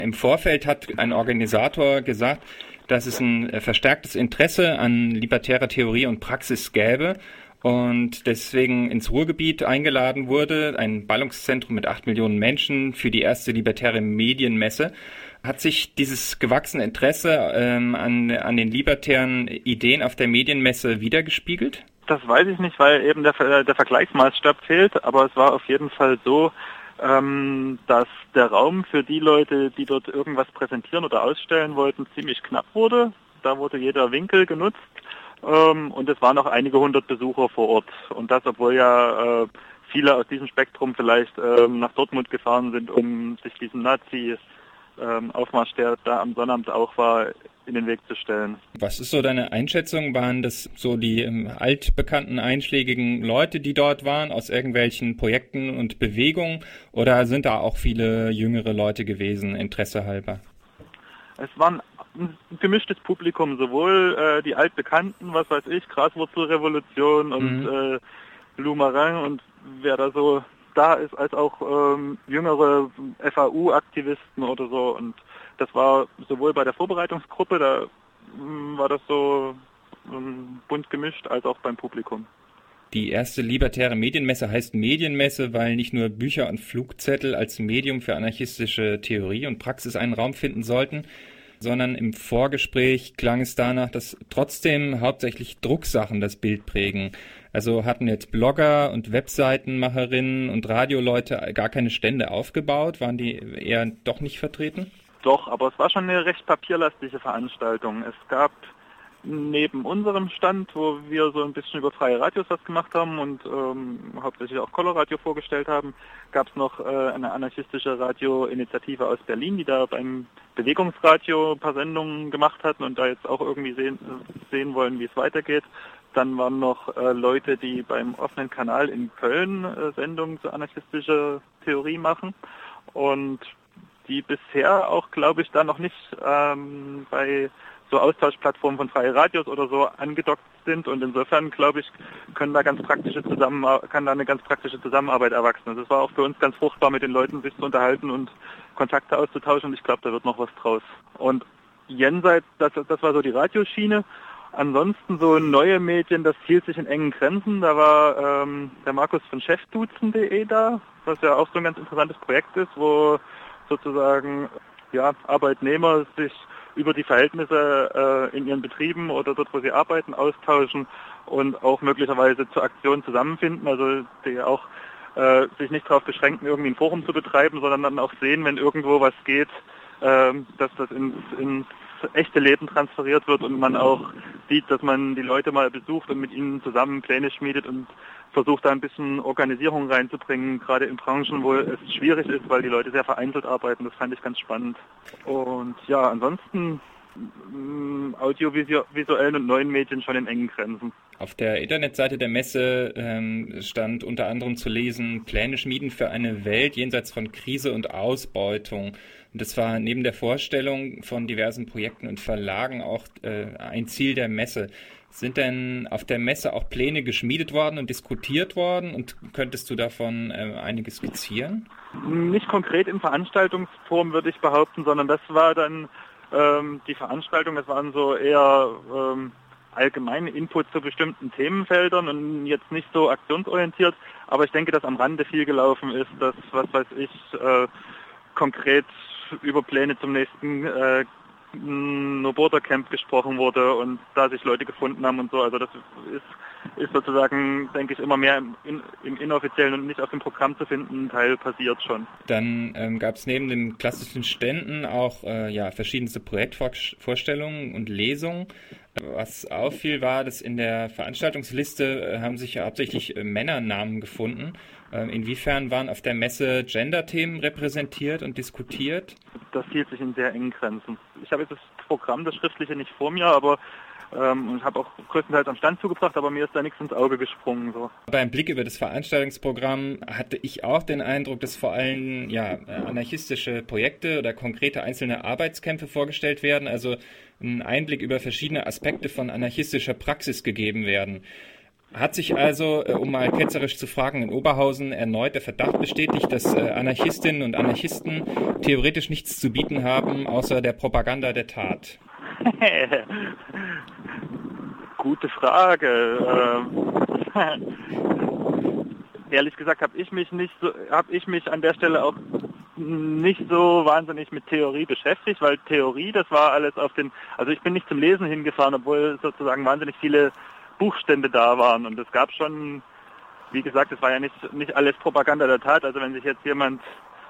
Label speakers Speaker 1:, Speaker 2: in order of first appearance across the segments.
Speaker 1: Im Vorfeld hat ein Organisator gesagt, dass es ein verstärktes Interesse an libertärer Theorie und Praxis gäbe und deswegen ins Ruhrgebiet eingeladen wurde, ein Ballungszentrum mit 8 Millionen Menschen für die erste libertäre Medienmesse. Hat sich dieses gewachsene Interesse an den libertären Ideen auf der Medienmesse widergespiegelt?
Speaker 2: Das weiß ich nicht, weil eben der Vergleichsmaßstab fehlt, aber es war auf jeden Fall so, dass der Raum für die Leute, die dort irgendwas präsentieren oder ausstellen wollten, ziemlich knapp wurde. Da wurde jeder Winkel genutzt und es waren noch einige hundert Besucher vor Ort. Und das, obwohl ja viele aus diesem Spektrum vielleicht nach Dortmund gefahren sind, um sich diesen Nazi-Aufmarsch, der da am Sonnabend auch war, in den Weg zu stellen.
Speaker 1: Was ist so deine Einschätzung? Waren das so die altbekannten, einschlägigen Leute, die dort waren, aus irgendwelchen Projekten und Bewegungen? Oder sind da auch viele jüngere Leute gewesen, Interesse halber?
Speaker 2: Es waren ein gemischtes Publikum, sowohl die altbekannten, was weiß ich, Graswurzelrevolution und Blumerang und wer da so da ist, als auch jüngere FAU-Aktivisten oder so. Und das war sowohl bei der Vorbereitungsgruppe, da war das so bunt gemischt, als auch beim Publikum.
Speaker 1: Die erste libertäre Medienmesse heißt Medienmesse, weil nicht nur Bücher und Flugzettel als Medium für anarchistische Theorie und Praxis einen Raum finden sollten, sondern im Vorgespräch klang es danach, dass trotzdem hauptsächlich Drucksachen das Bild prägen. Also hatten jetzt Blogger und Webseitenmacherinnen und Radioleute gar keine Stände aufgebaut? Waren die eher doch nicht vertreten?
Speaker 2: Doch, aber es war schon eine recht papierlastige Veranstaltung. Es gab neben unserem Stand, wo wir so ein bisschen über freie Radios was gemacht haben und hauptsächlich auch Coloradio vorgestellt haben, gab es noch eine anarchistische Radioinitiative aus Berlin, die da beim Bewegungsradio ein paar Sendungen gemacht hatten und da jetzt auch irgendwie sehen wollen, wie es weitergeht. Dann waren noch Leute, die beim offenen Kanal in Köln Sendungen zur anarchistischer Theorie machen und die bisher auch, glaube ich, da noch nicht bei so Austauschplattformen von freie Radios oder so angedockt sind und insofern, glaube ich, kann da eine ganz praktische Zusammenarbeit erwachsen. Also es war auch für uns ganz fruchtbar, mit den Leuten sich zu unterhalten und Kontakte auszutauschen und ich glaube, da wird noch was draus. Und jenseits, das war so die Radioschiene. Ansonsten so neue Medien, das hielt sich in engen Grenzen. Da war der Markus von chefduzen.de da, was ja auch so ein ganz interessantes Projekt ist, wo sozusagen Arbeitnehmer sich über die Verhältnisse in ihren Betrieben oder dort, wo sie arbeiten, austauschen und auch möglicherweise zur Aktion zusammenfinden. Also die auch sich nicht darauf beschränken, irgendwie ein Forum zu betreiben, sondern dann auch sehen, wenn irgendwo was geht, dass das ins echte Leben transferiert wird und man auch sieht, dass man die Leute mal besucht und mit ihnen zusammen Pläne schmiedet und versucht da ein bisschen Organisierung reinzubringen, gerade in Branchen, wo es schwierig ist, weil die Leute sehr vereinzelt arbeiten. Das fand ich ganz spannend. Und ja, ansonsten audiovisuellen und neuen Medien schon in engen Grenzen.
Speaker 1: Auf der Internetseite der Messe stand unter anderem zu lesen, Pläne schmieden für eine Welt jenseits von Krise und Ausbeutung. Und das war neben der Vorstellung von diversen Projekten und Verlagen auch ein Ziel der Messe. Sind denn auf der Messe auch Pläne geschmiedet worden und diskutiert worden? Und könntest du davon einige skizzieren?
Speaker 2: Nicht konkret in Veranstaltungsform, würde ich behaupten, sondern das war dann die Veranstaltung, das waren so eher allgemeine Input zu bestimmten Themenfeldern und jetzt nicht so aktionsorientiert. Aber ich denke, dass am Rande viel gelaufen ist, dass, was weiß ich, konkret über Pläne zum nächsten No-Border-Camp gesprochen wurde und da sich Leute gefunden haben und so. Also das ist sozusagen, denke ich, immer mehr im inoffiziellen und nicht auf dem Programm zu finden Teil passiert schon.
Speaker 1: Dann gab es neben den klassischen Ständen auch verschiedenste Projektvorstellungen und Lesungen. Was auffiel, war, dass in der Veranstaltungsliste haben sich ja hauptsächlich Männernamen gefunden. Inwiefern waren auf der Messe Gender-Themen repräsentiert und diskutiert?
Speaker 2: Das hielt sich in sehr engen Grenzen. Ich habe jetzt das Programm, das Schriftliche, nicht vor mir, aber und habe auch größtenteils am Stand zugebracht, aber mir ist da nichts ins Auge gesprungen. So.
Speaker 1: Beim Blick über das Veranstaltungsprogramm hatte ich auch den Eindruck, dass vor allem anarchistische Projekte oder konkrete einzelne Arbeitskämpfe vorgestellt werden, also ein Einblick über verschiedene Aspekte von anarchistischer Praxis gegeben werden. Hat sich also, um mal ketzerisch zu fragen, in Oberhausen erneut der Verdacht bestätigt, dass Anarchistinnen und Anarchisten theoretisch nichts zu bieten haben, außer der Propaganda der Tat?
Speaker 2: Gute Frage. Ehrlich gesagt habe ich mich an der Stelle auch nicht so wahnsinnig mit Theorie beschäftigt, weil Theorie, das war alles also ich bin nicht zum Lesen hingefahren, obwohl sozusagen wahnsinnig viele Buchstände da waren, und es gab schon, wie gesagt, es war ja nicht alles Propaganda der Tat. Also wenn sich jetzt jemand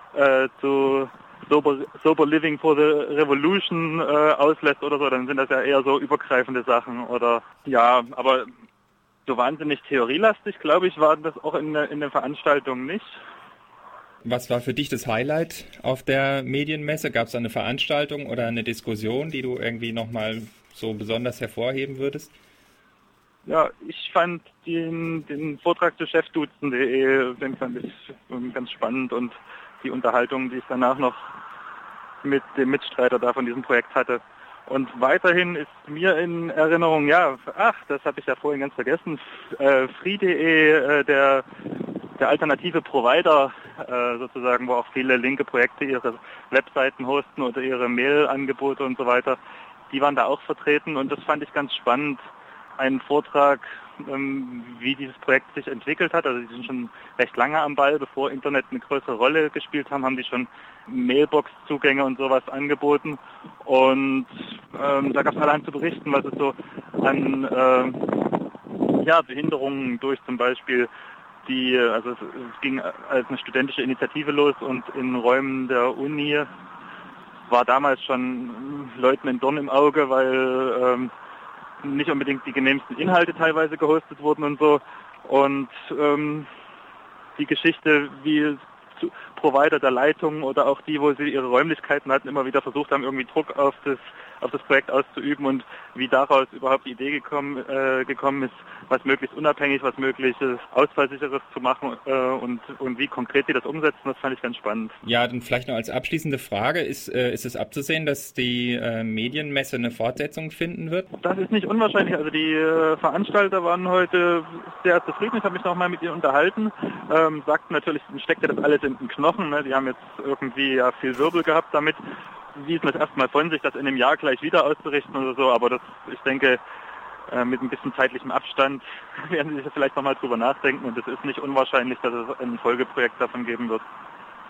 Speaker 2: zu Sober Living for the Revolution auslässt oder so, dann sind das ja eher so übergreifende Sachen, oder ja, aber so wahnsinnig theorielastig, glaube ich, war das auch in der Veranstaltung nicht.
Speaker 1: Was war für dich das Highlight auf der Medienmesse? Gab es eine Veranstaltung oder eine Diskussion, die du irgendwie nochmal so besonders hervorheben würdest?
Speaker 2: Ja, ich fand den Vortrag zu chefduzen.de, den fand ich ganz spannend, und die Unterhaltung, die ich danach noch mit dem Mitstreiter da von diesem Projekt hatte. Und weiterhin ist mir in Erinnerung, das habe ich ja vorhin ganz vergessen, free.de, der alternative Provider sozusagen, wo auch viele linke Projekte ihre Webseiten hosten oder ihre Mail-Angebote und so weiter, die waren da auch vertreten, und das fand ich ganz spannend. Einen Vortrag, wie dieses Projekt sich entwickelt hat. Also die sind schon recht lange am Ball. Bevor Internet eine größere Rolle gespielt haben die schon Mailbox-Zugänge und sowas angeboten. Und da gab es allein zu berichten, was es so an Behinderungen durch zum Beispiel es ging als eine studentische Initiative los, und in Räumen der Uni war damals schon Leuten ein Dorn im Auge, weil nicht unbedingt die genehmigsten Inhalte teilweise gehostet wurden und so. Und die Geschichte, wie Provider der Leitung oder auch die, wo sie ihre Räumlichkeiten hatten, immer wieder versucht haben, irgendwie Druck auf das Projekt auszuüben, und wie daraus überhaupt die Idee gekommen ist, was möglichst unabhängig, was möglichst ausfallsicheres zu machen, und wie konkret die das umsetzen, das fand ich ganz spannend.
Speaker 1: Ja, dann vielleicht noch als abschließende Frage, ist es abzusehen, dass die Medienmesse eine Fortsetzung finden wird?
Speaker 2: Das ist nicht unwahrscheinlich. Also die Veranstalter waren heute sehr zufrieden. Ich habe mich nochmal mit ihnen unterhalten. Sagten natürlich, steckte das alles in den Knochen. Ne? Die haben jetzt irgendwie viel Wirbel gehabt damit. Wiesen das erstmal von sich, das in einem Jahr gleich wieder auszurichten oder so. Aber ich denke, mit ein bisschen zeitlichem Abstand werden sie sich vielleicht nochmal drüber nachdenken. Und es ist nicht unwahrscheinlich, dass es ein Folgeprojekt davon geben wird.